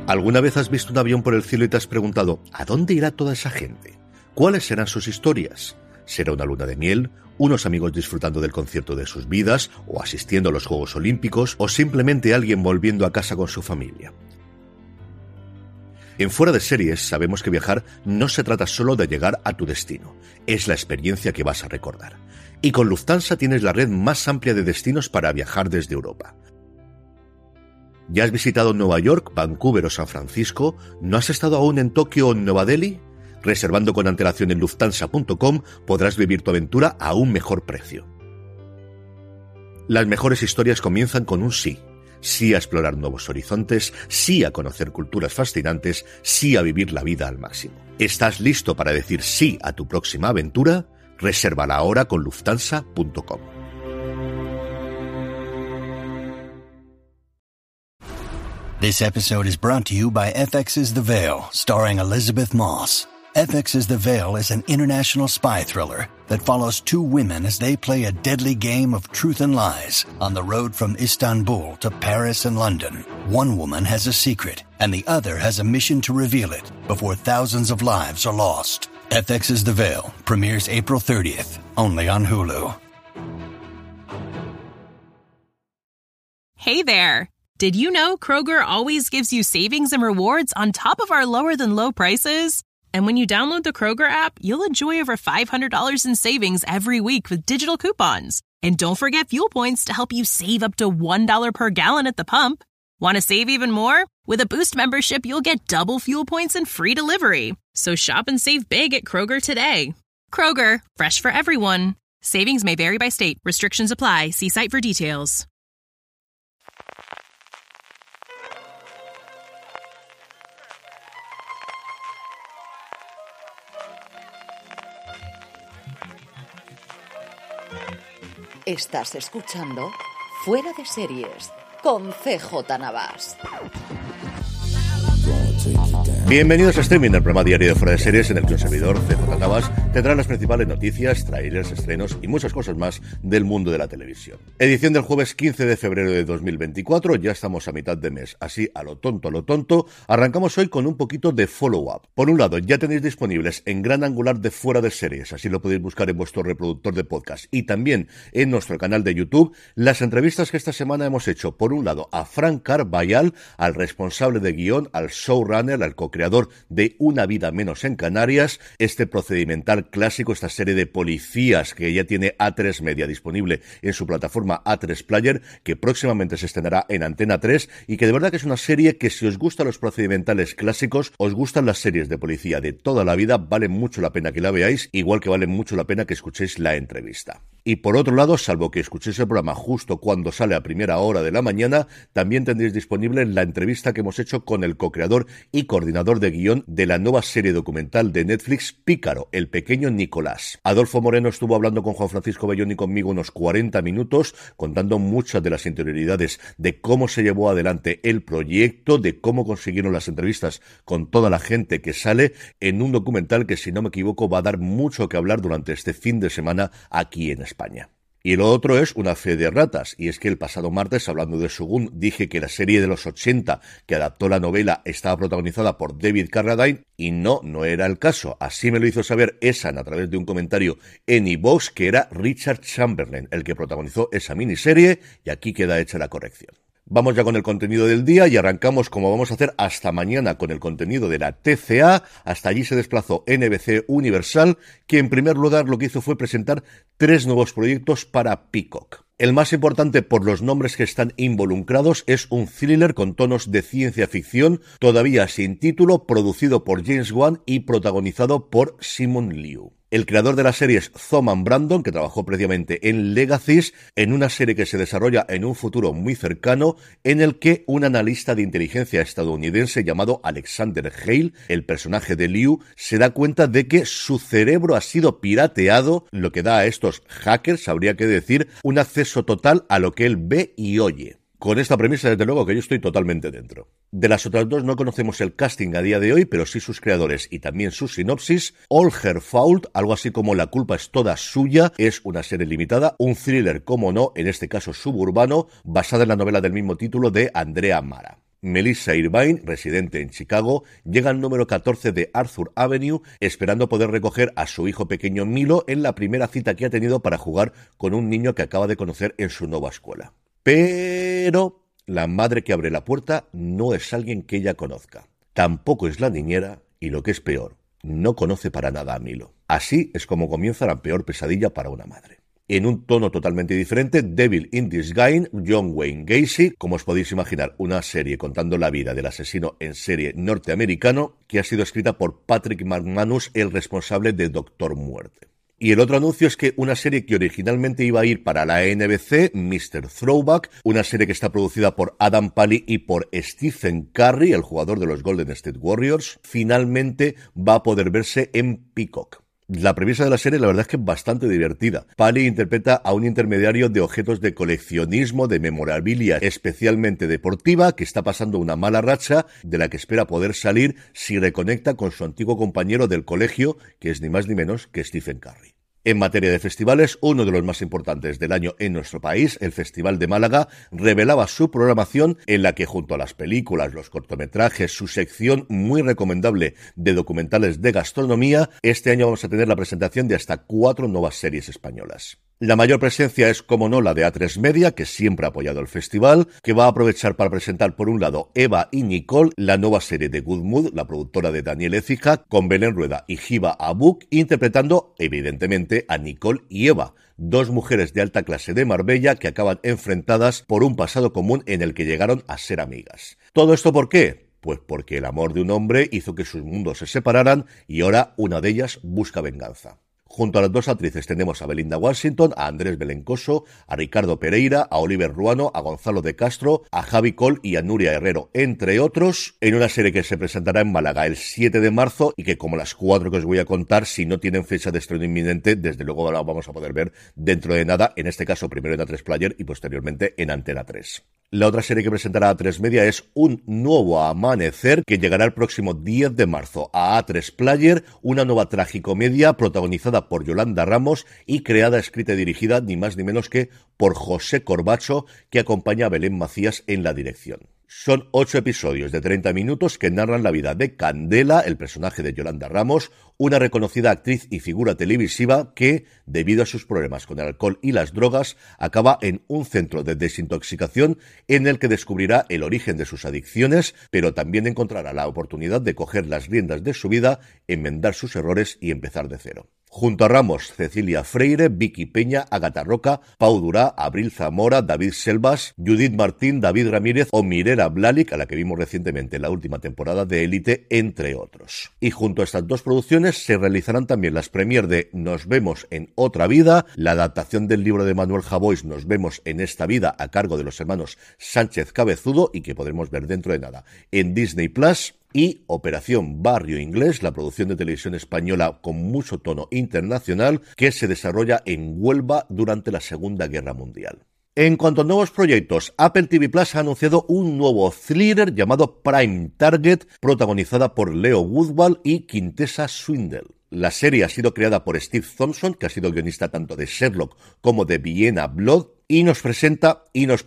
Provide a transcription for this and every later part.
¿Alguna vez has visto un avión por el cielo y te has preguntado ¿a dónde irá toda esa gente? ¿Cuáles serán sus historias? ¿Será una luna de miel? ¿Unos amigos disfrutando del concierto de sus vidas? ¿O asistiendo a los Juegos Olímpicos? ¿O simplemente alguien volviendo a casa con su familia? En Fuera de Series sabemos que viajar no se trata solo de llegar a tu destino, es la experiencia que vas a recordar. Y con Lufthansa tienes la red más amplia de destinos para viajar desde Europa. ¿Ya has visitado Nueva York, Vancouver o San Francisco? ¿No has estado aún en Tokio o en Nueva Delhi? Reservando con antelación en Lufthansa.com podrás vivir tu aventura a un mejor precio. Las mejores historias comienzan con un sí. Sí a explorar nuevos horizontes, sí a conocer culturas fascinantes, sí a vivir la vida al máximo. ¿Estás listo para decir sí a tu próxima aventura? Resérvala ahora con Lufthansa.com. This episode is brought to you by FX's The Veil, starring Elizabeth Moss. FX's The Veil is an international spy thriller that follows two women as they play a deadly game of truth and lies on the road from Istanbul to Paris and London. One woman has a secret, and the other has a mission to reveal it before thousands of lives are lost. FX's The Veil premieres April 30th, only on Hulu. Hey there! Did you know Kroger always gives you savings and rewards on top of our lower-than-low prices? And when you download the Kroger app, you'll enjoy over $500 in savings every week with digital coupons. And don't forget fuel points to help you save up to $1 per gallon at the pump. Want to save even more? With a Boost membership, you'll get double fuel points and free delivery. So shop and save big at Kroger today. Kroger, fresh for everyone. Savings may vary by state. Restrictions apply. See site for details. Estás escuchando Fuera de Series con CJ Navas. Bienvenidos a Streaming, el programa diario de Fuera de Series en el que un servidor, CJ Navas, tendrá las principales noticias, trailers, estrenos y muchas cosas más del mundo de la televisión. Edición del jueves 15 de febrero de 2024, ya estamos a mitad de mes, así a lo tonto, arrancamos hoy con un poquito de follow-up. Por un lado, ya tenéis disponibles en Gran Angular de Fuera de Series, así lo podéis buscar en vuestro reproductor de podcast, y también en nuestro canal de YouTube, las entrevistas que esta semana hemos hecho, por un lado, a Frank Carballal, al responsable de guión, al showrunner, al co-creador de Una vida menos en Canarias, este procedimental clásico, esta serie de policías que ya tiene A3 Media disponible en su plataforma A3 Player, que próximamente se estrenará en Antena 3 y que de verdad que es una serie que si os gustan los procedimentales clásicos, os gustan las series de policía de toda la vida, vale mucho la pena que la veáis, igual que vale mucho la pena que escuchéis la entrevista. Y por otro lado, salvo que escuchéis el programa justo cuando sale a primera hora de la mañana, también tendréis disponible la entrevista que hemos hecho con el co-creador y coordinador de guión de la nueva serie documental de Netflix Pícaro, el pequeño Nicolás. Adolfo Moreno estuvo hablando con Juan Francisco Bellón y conmigo unos 40 minutos, contando muchas de las interioridades de cómo se llevó adelante el proyecto, de cómo consiguieron las entrevistas con toda la gente que sale en un documental que, si no me equivoco, va a dar mucho que hablar durante este fin de semana aquí en España. Y lo otro es una fe de ratas, y es que el pasado martes, hablando de Shogun, dije que la serie de los 80 que adaptó la novela estaba protagonizada por David Carradine, y no era el caso. Así me lo hizo saber Esan a través de un comentario en iVoox, que era Richard Chamberlain el que protagonizó esa miniserie, y aquí queda hecha la corrección. Vamos ya con el contenido del día y arrancamos, como vamos a hacer hasta mañana, con el contenido de la TCA. Hasta allí se desplazó NBC Universal, que en primer lugar lo que hizo fue presentar 3 nuevos proyectos para Peacock. El más importante por los nombres que están involucrados es un thriller con tonos de ciencia ficción, todavía sin título, producido por James Wan y protagonizado por Simon Liu. El creador de la serie es Thomas Brandon, que trabajó previamente en Legacies, en una serie que se desarrolla en un futuro muy cercano, en el que un analista de inteligencia estadounidense llamado Alexander Hale, el personaje de Liu, se da cuenta de que su cerebro ha sido pirateado, lo que da a estos hackers, habría que decir, un acceso total a lo que él ve y oye. Con esta premisa, desde luego, que yo estoy totalmente dentro. De las otras dos no conocemos el casting a día de hoy, pero sí sus creadores y también su sinopsis. All Her Fault, algo así como La culpa es toda suya, es una serie limitada, un thriller, como no, en este caso suburbano, basada en la novela del mismo título de Andrea Mara. Melissa Irvine, residente en Chicago, llega al número 14 de Arthur Avenue, esperando poder recoger a su hijo pequeño Milo en la primera cita que ha tenido para jugar con un niño que acaba de conocer en su nueva escuela. Pero la madre que abre la puerta no es alguien que ella conozca. Tampoco es la niñera y, lo que es peor, no conoce para nada a Milo. Así es como comienza la peor pesadilla para una madre. En un tono totalmente diferente, Devil in Disguise, John Wayne Gacy, como os podéis imaginar, una serie contando la vida del asesino en serie norteamericano que ha sido escrita por Patrick McManus, el responsable de Doctor Muerte. Y el otro anuncio es que una serie que originalmente iba a ir para la NBC, Mr. Throwback, una serie que está producida por Adam Pally y por Stephen Curry, el jugador de los Golden State Warriors, finalmente va a poder verse en Peacock. La premisa de la serie la verdad es que es bastante divertida. Pally interpreta a un intermediario de objetos de coleccionismo, de memorabilia especialmente deportiva, que está pasando una mala racha de la que espera poder salir si reconecta con su antiguo compañero del colegio, que es ni más ni menos que Stephen Curry. En materia de festivales, uno de los más importantes del año en nuestro país, el Festival de Málaga, revelaba su programación en la que, junto a las películas, los cortometrajes, su sección muy recomendable de documentales de gastronomía, este año vamos a tener la presentación de hasta 4 nuevas series españolas. La mayor presencia es, como no, la de A3 Media, que siempre ha apoyado el festival, que va a aprovechar para presentar, por un lado, Eva y Nicole, la nueva serie de Good Mood, la productora de Daniel Écija, con Belén Rueda y Hiba Abuk, interpretando, evidentemente, a Nicole y Eva, dos mujeres de alta clase de Marbella que acaban enfrentadas por un pasado común en el que llegaron a ser amigas. ¿Todo esto por qué? Pues porque el amor de un hombre hizo que sus mundos se separaran y ahora una de ellas busca venganza. Junto a las dos actrices tenemos a Belinda Washington, a Andrés Belencoso, a Ricardo Pereira, a Oliver Ruano, a Gonzalo de Castro, a Javi Col y a Nuria Herrero, entre otros, en una serie que se presentará en Málaga el 7 de marzo y que, como las 4 que os voy a contar, si no tienen fecha de estreno inminente, desde luego la vamos a poder ver dentro de nada, en este caso primero en A3 Player y posteriormente en Antena 3. La otra serie que presentará A3 Media es Un Nuevo Amanecer, que llegará el próximo 10 de marzo a A3 Player, una nueva tragicomedia protagonizada por Yolanda Ramos y creada, escrita y dirigida ni más ni menos que por José Corbacho, que acompaña a Belén Macías en la dirección. Son 8 episodios de 30 minutos que narran la vida de Candela, el personaje de Yolanda Ramos, una reconocida actriz y figura televisiva que, debido a sus problemas con el alcohol y las drogas, acaba en un centro de desintoxicación en el que descubrirá el origen de sus adicciones, pero también encontrará la oportunidad de coger las riendas de su vida, enmendar sus errores y empezar de cero. Junto a Ramos, Cecilia Freire, Vicky Peña, Ágata Roca, Pau Durá, Abril Zamora, David Selvas, Judith Martín, David Ramírez o Mirela Blalik, a la que vimos recientemente en la última temporada de Élite, entre otros. Y junto a estas dos producciones se realizarán también las premier de Nos vemos en otra vida, la adaptación del libro de Manuel Javois Nos vemos en esta vida, a cargo de los hermanos Sánchez Cabezudo y que podremos ver dentro de nada en Disney Plus, y Operación Barrio Inglés, la producción de televisión española con mucho tono internacional que se desarrolla en Huelva durante la Segunda Guerra Mundial. En cuanto a nuevos proyectos, Apple TV Plus ha anunciado un nuevo thriller llamado Prime Target, protagonizada por Leo Woodwall y Quintessa Swindell. La serie ha sido creada por Steve Thompson, que ha sido guionista tanto de Sherlock como de Vienna Blood, y nos presenta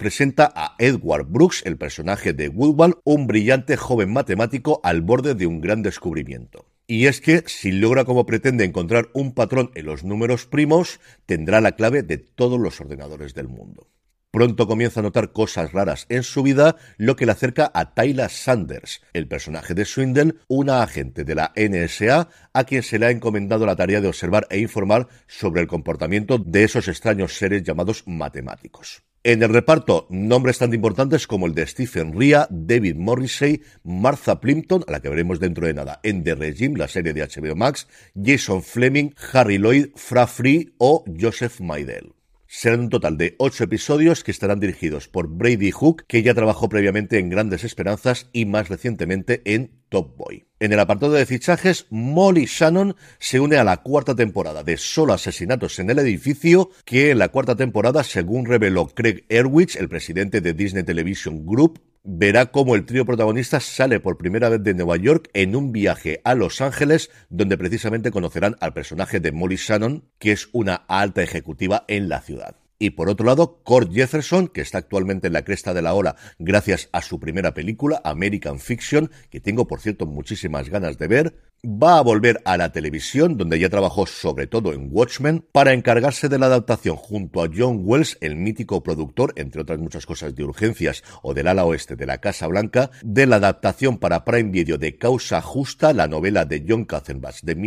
a Edward Brooks, el personaje de Woodwall, un brillante joven matemático al borde de un gran descubrimiento. Y es que, si logra como pretende encontrar un patrón en los números primos, tendrá la clave de todos los ordenadores del mundo. Pronto comienza a notar cosas raras en su vida, lo que le acerca a Tyler Sanders, el personaje de Swindell, una agente de la NSA a quien se le ha encomendado la tarea de observar e informar sobre el comportamiento de esos extraños seres llamados matemáticos. En el reparto, nombres tan importantes como el de Stephen Rea, David Morrissey, Martha Plimpton, a la que veremos dentro de nada en The Regime, la serie de HBO Max, Jason Fleming, Harry Lloyd, Fra Free o Joseph Maidel. Serán un total de 8 episodios que estarán dirigidos por Brady Hook, que ya trabajó previamente en Grandes Esperanzas y más recientemente en Top Boy. En el apartado de fichajes, Molly Shannon se une a la 4ª temporada de Solo Asesinatos en el Edificio, que en la 4ª temporada, según reveló Craig Erwich, el presidente de Disney Television Group, verá cómo el trío protagonista sale por primera vez de Nueva York en un viaje a Los Ángeles, donde precisamente conocerán al personaje de Molly Shannon, que es una alta ejecutiva en la ciudad. Y por otro lado, Cord Jefferson, que está actualmente en la cresta de la ola gracias a su primera película, American Fiction, que tengo, por cierto, muchísimas ganas de ver, va a volver a la televisión, donde ya trabajó sobre todo en Watchmen, para encargarse de la adaptación junto a John Wells, el mítico productor, entre otras muchas cosas de Urgencias o del ala oeste de la Casa Blanca, de la adaptación para Prime Video de Causa Justa, la novela de John Katzenbach de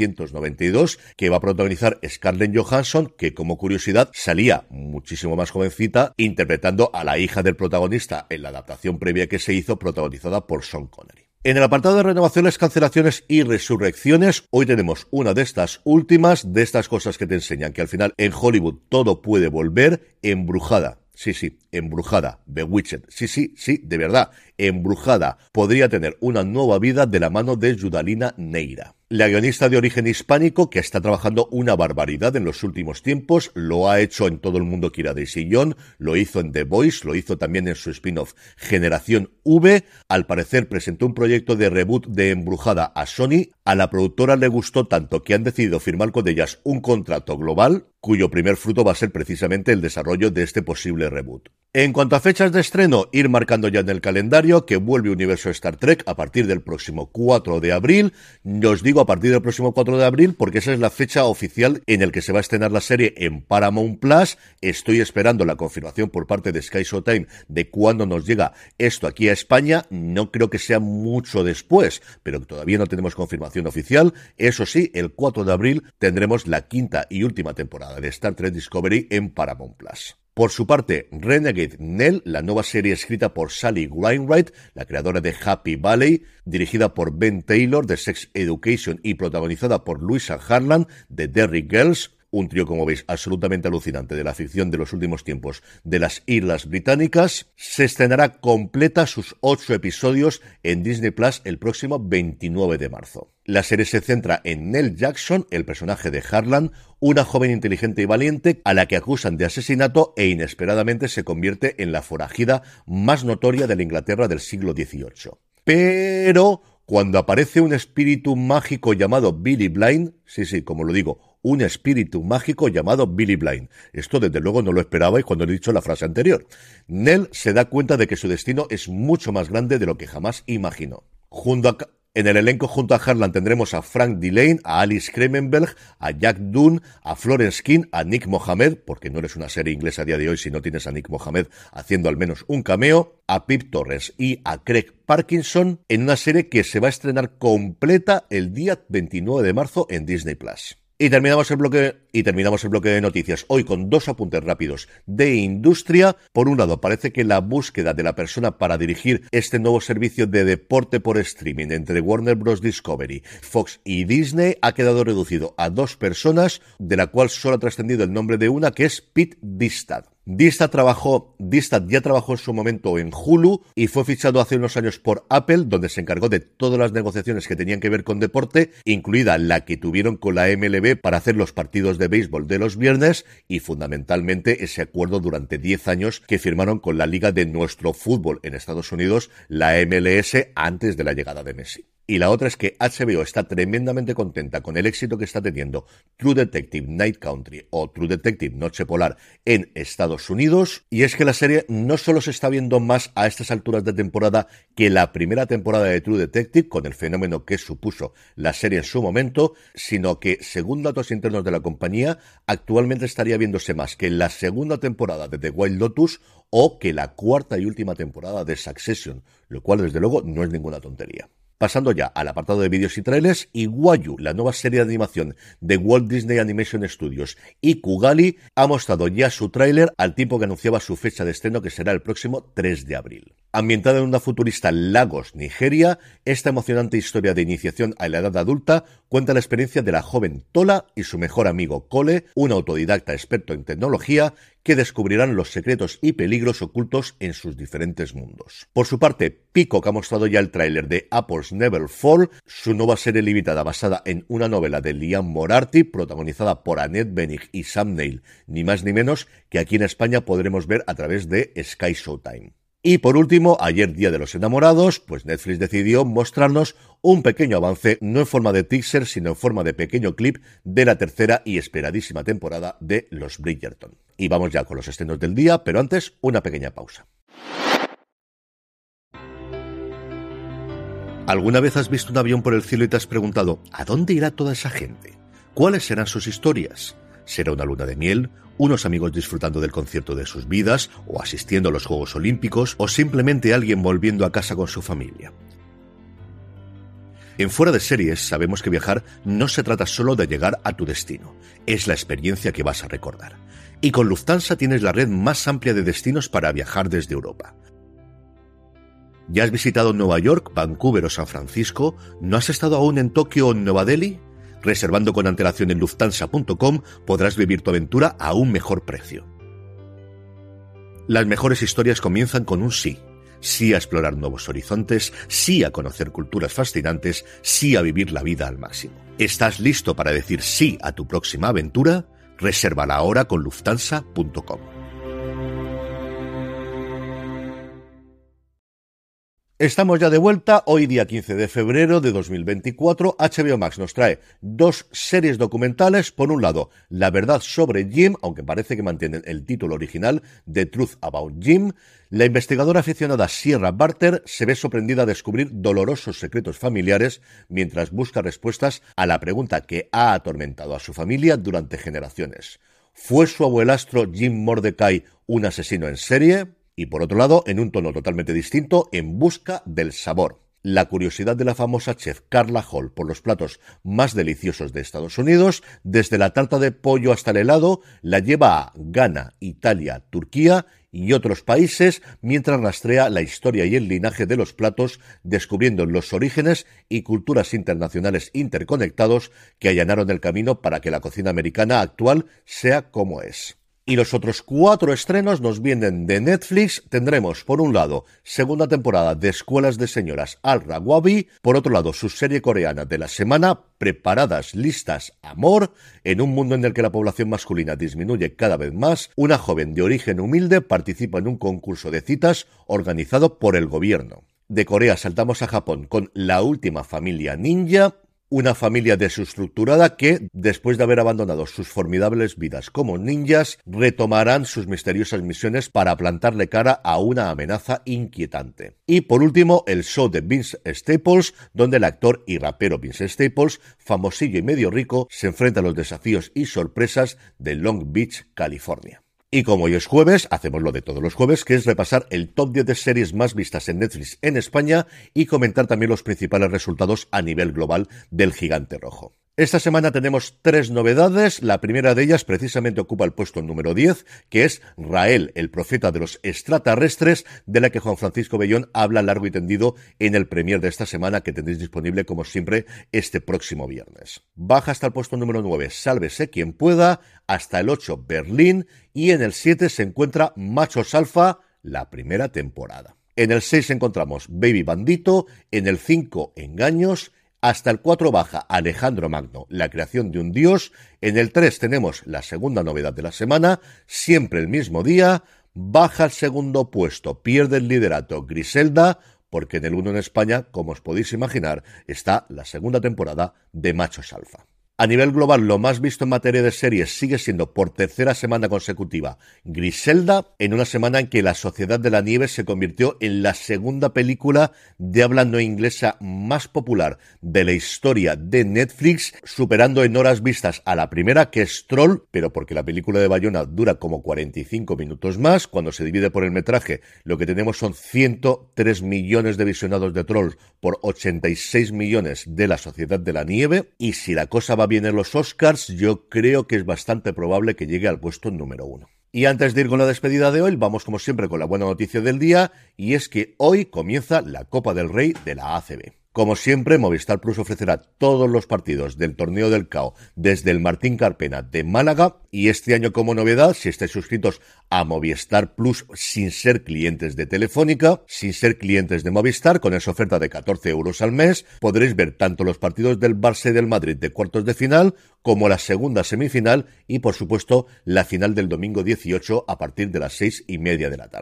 1992, que va a protagonizar Scarlett Johansson, que como curiosidad salía muchísimo más jovencita, interpretando a la hija del protagonista en la adaptación previa que se hizo, protagonizada por Sean Connery. En el apartado de renovaciones, cancelaciones y resurrecciones, hoy tenemos una de estas últimas, de estas cosas que te enseñan que al final en Hollywood todo puede volver. Embrujada. Sí, Embrujada, Bewitched, sí, de verdad, Embrujada podría tener una nueva vida de la mano de Yudalina Neira. La guionista de origen hispánico, que está trabajando una barbaridad en los últimos tiempos, lo ha hecho en Todo el mundo quiere a Daisy Young, lo hizo en The Voice, lo hizo también en su spin-off Generación V. Al parecer presentó un proyecto de reboot de Embrujada a Sony. A la productora le gustó tanto que han decidido firmar con ellas un contrato global, cuyo primer fruto va a ser precisamente el desarrollo de este posible reboot. En cuanto a fechas de estreno, ir marcando ya en el calendario que vuelve Universo Star Trek a partir del próximo 4 de abril. Os digo a partir del próximo 4 de abril porque esa es la fecha oficial en el que se va a estrenar la serie en Paramount Plus. Estoy esperando la confirmación por parte de Sky Showtime de cuándo nos llega esto aquí a España. No creo que sea mucho después, pero todavía no tenemos confirmación oficial. Eso sí, el 4 de abril tendremos la quinta y última temporada de Star Trek Discovery en Paramount Plus. Por su parte, Renegade Nell, la nueva serie escrita por Sally Wainwright, la creadora de Happy Valley, dirigida por Ben Taylor de Sex Education y protagonizada por Louisa Harland de Derry Girls, un trío, como veis, absolutamente alucinante de la ficción de los últimos tiempos de las Islas Británicas, se estrenará completa sus 8 episodios en Disney Plus el próximo 29 de marzo. La serie se centra en Nell Jackson, el personaje de Harland, una joven inteligente y valiente a la que acusan de asesinato e inesperadamente se convierte en la forajida más notoria de la Inglaterra del siglo XVIII. Pero cuando aparece un espíritu mágico llamado Billy Blind, sí, como lo digo, un espíritu mágico llamado Billy Blind. Esto desde luego no lo esperabais cuando he dicho la frase anterior. Nell se da cuenta de que su destino es mucho más grande de lo que jamás imaginó. En el elenco junto a Harland tendremos a Frank Dillane, a Alice Kremenberg, a Jack Dunn, a Florence King, a Nick Mohammed, porque no eres una serie inglesa a día de hoy si no tienes a Nick Mohammed haciendo al menos un cameo, a Pip Torres y a Craig Parkinson, en una serie que se va a estrenar completa el día 29 de marzo en Disney Plus. Y terminamos el bloque de noticias hoy con 2 apuntes rápidos de industria. Por un lado, parece que la búsqueda de la persona para dirigir este nuevo servicio de deporte por streaming entre Warner Bros. Discovery, Fox y Disney ha quedado reducido a 2 personas, de la cual solo ha trascendido el nombre de una, que es Pete Distad. Distad ya trabajó en su momento en Hulu y fue fichado hace unos años por Apple, donde se encargó de todas las negociaciones que tenían que ver con deporte, incluida la que tuvieron con la MLB para hacer los partidos de béisbol de los viernes y fundamentalmente ese acuerdo durante 10 años que firmaron con la liga de nuestro fútbol en Estados Unidos, la MLS, antes de la llegada de Messi. Y la otra es que HBO está tremendamente contenta con el éxito que está teniendo True Detective Night Country o True Detective Noche Polar en Estados Unidos, y es que la serie no solo se está viendo más a estas alturas de temporada que la primera temporada de True Detective, con el fenómeno que supuso la serie en su momento, sino que, según datos internos de la compañía, actualmente estaría viéndose más que la segunda temporada de The White Lotus o que la cuarta y última temporada de Succession, lo cual desde luego no es ninguna tontería. Pasando ya al apartado de vídeos y trailers, Iguayu, la nueva serie de animación de Walt Disney Animation Studios, y Kugali ha mostrado ya su tráiler al tiempo que anunciaba su fecha de estreno, que será el próximo 3 de abril. Ambientada en una futurista Lagos, Nigeria, esta emocionante historia de iniciación a la edad adulta cuenta la experiencia de la joven Tola y su mejor amigo Cole, un autodidacta experto en tecnología, que descubrirán los secretos y peligros ocultos en sus diferentes mundos. Por su parte, Peacock ha mostrado ya el tráiler de Apples Never Fall, su nueva serie limitada basada en una novela de Liam Moriarty, protagonizada por Annette Bening y Sam Neill, ni más ni menos que aquí en España podremos ver a través de Sky Showtime. Y por último, ayer, Día de los Enamorados, pues Netflix decidió mostrarnos un pequeño avance, no en forma de teaser, sino en forma de pequeño clip de la tercera y esperadísima temporada de Los Bridgerton. y vamos ya con los estrenos del día, pero antes una pequeña pausa. ¿Alguna vez has visto un avión por el cielo y te has preguntado ¿a dónde irá toda esa gente? ¿Cuáles serán sus historias? ¿Será una luna de miel? ¿Unos amigos disfrutando del concierto de sus vidas? ¿O asistiendo a los Juegos Olímpicos? ¿O simplemente alguien volviendo a casa con su familia? En Fuera de Series sabemos que viajar no se trata solo de llegar a tu destino, es la experiencia que vas a recordar. Y con Lufthansa tienes la red más amplia de destinos para viajar desde Europa. ¿Ya has visitado Nueva York, Vancouver o San Francisco? ¿No has estado aún en Tokio o en Nueva Delhi? Reservando con antelación en Lufthansa.com podrás vivir tu aventura a un mejor precio. Las mejores historias comienzan con un sí. Sí a explorar nuevos horizontes, sí a conocer culturas fascinantes, sí a vivir la vida al máximo. ¿Estás listo para decir sí a tu próxima aventura? Resérvala ahora con Lufthansa.com. Estamos ya de vuelta, hoy día 15 de febrero de 2024, HBO Max nos trae dos series documentales. Por un lado, La verdad sobre Jim, aunque parece que mantienen el título original, The Truth About Jim. La investigadora aficionada Sierra Barter se ve sorprendida a descubrir dolorosos secretos familiares mientras busca respuestas a la pregunta que ha atormentado a su familia durante generaciones. ¿Fue su abuelastro Jim Mordecai un asesino en serie? Y por otro lado, en un tono totalmente distinto, En busca del sabor. La curiosidad de la famosa chef Carla Hall por los platos más deliciosos de Estados Unidos, desde la tarta de pollo hasta el helado, la lleva a Ghana, Italia, Turquía y otros países, mientras rastrea la historia y el linaje de los platos, descubriendo los orígenes y culturas internacionales interconectados que allanaron el camino para que la cocina americana actual sea como es. Y los otros 4 estrenos nos vienen de Netflix. Tendremos, por un lado, segunda temporada de Escuelas de Señoras Al-Rawabi, por otro lado, su serie coreana de la semana, Preparadas, Listas, Amor. En un mundo en el que la población masculina disminuye cada vez más, una joven de origen humilde participa en un concurso de citas organizado por el gobierno. De Corea saltamos a Japón con La última familia ninja, una familia desestructurada que, después de haber abandonado sus formidables vidas como ninjas, retomarán sus misteriosas misiones para plantarle cara a una amenaza inquietante. Y por último, el show de Vince Staples, donde el actor y rapero Vince Staples, famosillo y medio rico, se enfrenta a los desafíos y sorpresas de Long Beach, California. Y como hoy es jueves, hacemos lo de todos los jueves, que es repasar el top 10 de series más vistas en Netflix en España y comentar también los principales resultados a nivel global del gigante rojo. Esta semana tenemos 3 novedades. La primera de ellas precisamente ocupa el puesto número 10, que es Rael, el profeta de los extraterrestres, de la que Juan Francisco Bellón habla largo y tendido en el premier de esta semana, que tendréis disponible como siempre este próximo viernes. Baja hasta el puesto número 9, Sálvese quien pueda, hasta el 8, Berlín, y en el 7 se encuentra Machos Alfa, la primera temporada. En el 6 encontramos Baby Bandito, en el 5, Engaños. Hasta el 4 baja Alejandro Magno, la creación de un dios. En el 3 tenemos la segunda novedad de la semana, siempre el mismo día. Baja al segundo puesto, pierde el liderato Griselda, porque en el 1 en España, como os podéis imaginar, está la segunda temporada de Machos Alfa. A nivel global, lo más visto en materia de series sigue siendo por tercera semana consecutiva Griselda, en una semana en que La Sociedad de la Nieve se convirtió en la segunda película de habla no inglesa más popular de la historia de Netflix, superando en horas vistas a la primera, que es Troll, pero porque la película de Bayona dura como 45 minutos más. Cuando se divide por el metraje, lo que tenemos son 103 millones de visionados de Troll por 86 millones de La Sociedad de la Nieve, y si la cosa va bien en los Oscars, yo creo que es bastante probable que llegue al puesto número 1. Y antes de ir con la despedida de hoy, vamos como siempre con la buena noticia del día, y es que hoy comienza la Copa del Rey de la ACB. Como siempre, Movistar Plus ofrecerá todos los partidos del Torneo del CAO desde el Martín Carpena de Málaga, y este año como novedad, si estáis suscritos a Movistar Plus sin ser clientes de Telefónica, sin ser clientes de Movistar, con esa oferta de 14 euros al mes, podréis ver tanto los partidos del Barça y del Madrid de cuartos de final, como la segunda semifinal y, por supuesto, la final del domingo 18 a partir de las 6:30 de la tarde.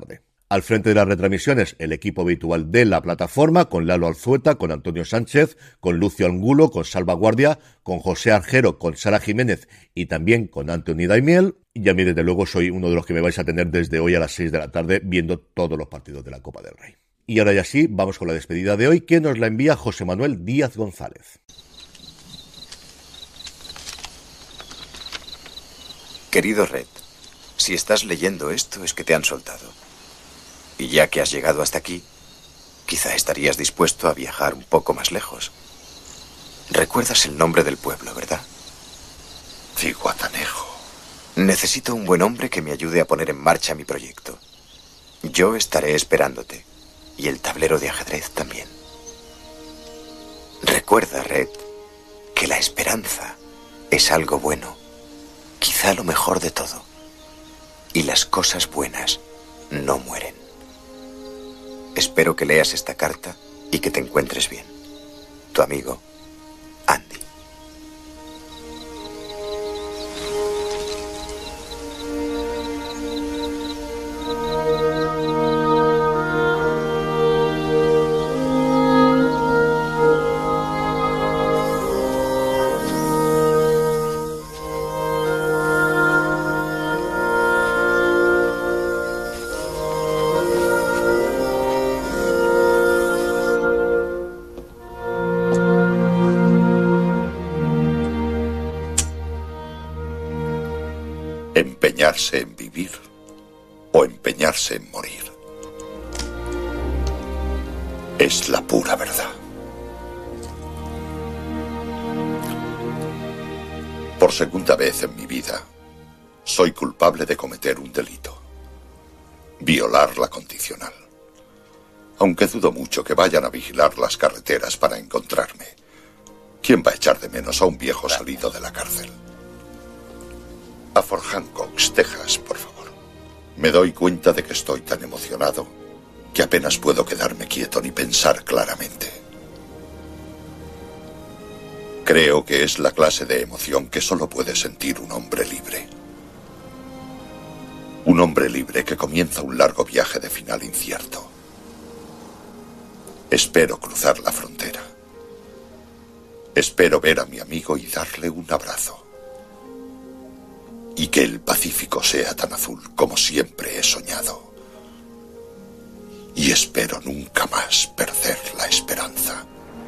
Al frente de las retransmisiones, el equipo habitual de la plataforma, con Lalo Alzueta, con Antonio Sánchez, con Lucio Angulo, con Salvaguardia, con José Argero, con Sara Jiménez y también con Anthony Daimiel. Y a mí, desde luego, soy uno de los que me vais a tener desde hoy a las 6 de la tarde viendo todos los partidos de la Copa del Rey. Y ahora ya sí, vamos con la despedida de hoy, que nos la envía José Manuel Díaz González. Querido Red, si estás leyendo esto es que te han soltado. Y ya que has llegado hasta aquí, quizá estarías dispuesto a viajar un poco más lejos. Recuerdas el nombre del pueblo, ¿verdad? Zihuatanejo. Necesito un buen hombre que me ayude a poner en marcha mi proyecto. Yo estaré esperándote. Y el tablero de ajedrez también. Recuerda, Red, que la esperanza es algo bueno. Quizá lo mejor de todo. Y las cosas buenas no mueren. Espero que leas esta carta y que te encuentres bien. Tu amigo, Andy. Empeñarse en vivir o empeñarse en morir. Es la pura verdad. Por segunda vez en mi vida, soy culpable de cometer un delito. Violar la condicional. Aunque dudo mucho que vayan a vigilar las carreteras para encontrarme. ¿Quién va a echar de menos a un viejo salido de la cárcel? A Fort Hancock, Texas, por favor. Me doy cuenta de que estoy tan emocionado que apenas puedo quedarme quieto ni pensar claramente. Creo que es la clase de emoción que solo puede sentir un hombre libre. Un hombre libre que comienza un largo viaje de final incierto. Espero cruzar la frontera. Espero ver a mi amigo y darle un abrazo. Y que el Pacífico sea tan azul como siempre he soñado. Y espero nunca más perder la esperanza.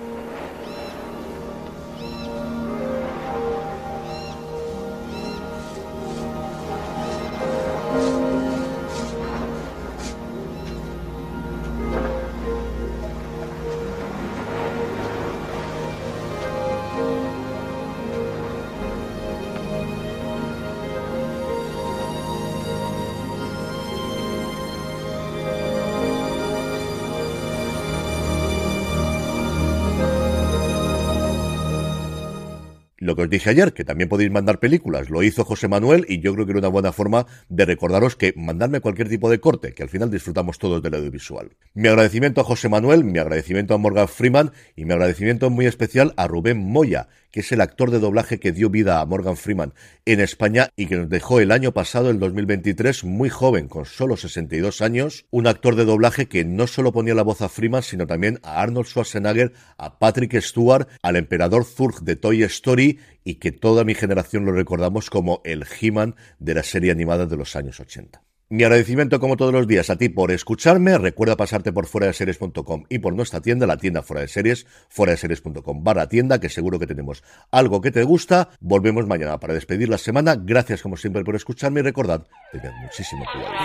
Lo que os dije ayer, que también podéis mandar películas, lo hizo José Manuel y yo creo que era una buena forma de recordaros que mandadme cualquier tipo de corte, que al final disfrutamos todos del audiovisual. Mi agradecimiento a José Manuel, mi agradecimiento a Morgan Freeman y mi agradecimiento muy especial a Rubén Moya, que es el actor de doblaje que dio vida a Morgan Freeman en España y que nos dejó el año pasado, el 2023, muy joven, con solo 62 años, un actor de doblaje que no solo ponía la voz a Freeman, sino también a Arnold Schwarzenegger, a Patrick Stewart, al emperador Zurg de Toy Story y que toda mi generación lo recordamos como el He-Man de la serie animada de los años 80. Mi agradecimiento, como todos los días, a ti por escucharme. Recuerda pasarte por fueradeseries.com y por nuestra tienda, la tienda Fuera de Series, fueradeseries.com/tienda, que seguro que tenemos algo que te gusta. Volvemos mañana para despedir la semana. Gracias, como siempre, por escucharme y recordad, tened muchísimo cuidado.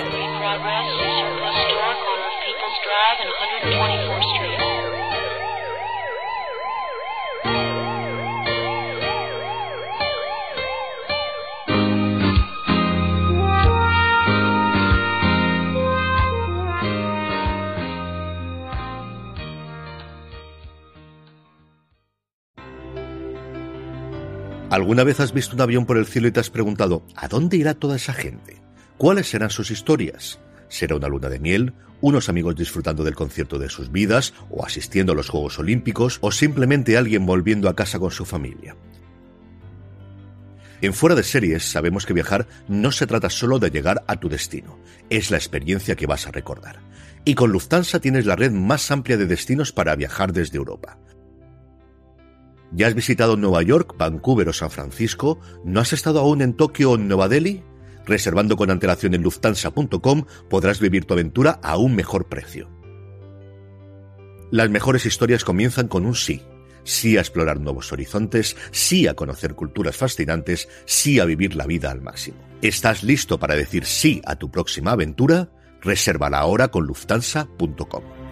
¿Alguna vez has visto un avión por el cielo y te has preguntado ¿a dónde irá toda esa gente? ¿Cuáles serán sus historias? ¿Será una luna de miel? ¿Unos amigos disfrutando del concierto de sus vidas? ¿O asistiendo a los Juegos Olímpicos? ¿O simplemente alguien volviendo a casa con su familia? En Fuera de Series sabemos que viajar no se trata solo de llegar a tu destino, es la experiencia que vas a recordar. Y con Lufthansa tienes la red más amplia de destinos para viajar desde Europa. ¿Ya has visitado Nueva York, Vancouver o San Francisco? ¿No has estado aún en Tokio o en Nueva Delhi? Reservando con antelación en Lufthansa.com podrás vivir tu aventura a un mejor precio. Las mejores historias comienzan con un sí. Sí a explorar nuevos horizontes, sí a conocer culturas fascinantes, sí a vivir la vida al máximo. ¿Estás listo para decir sí a tu próxima aventura? Resérvala ahora con Lufthansa.com.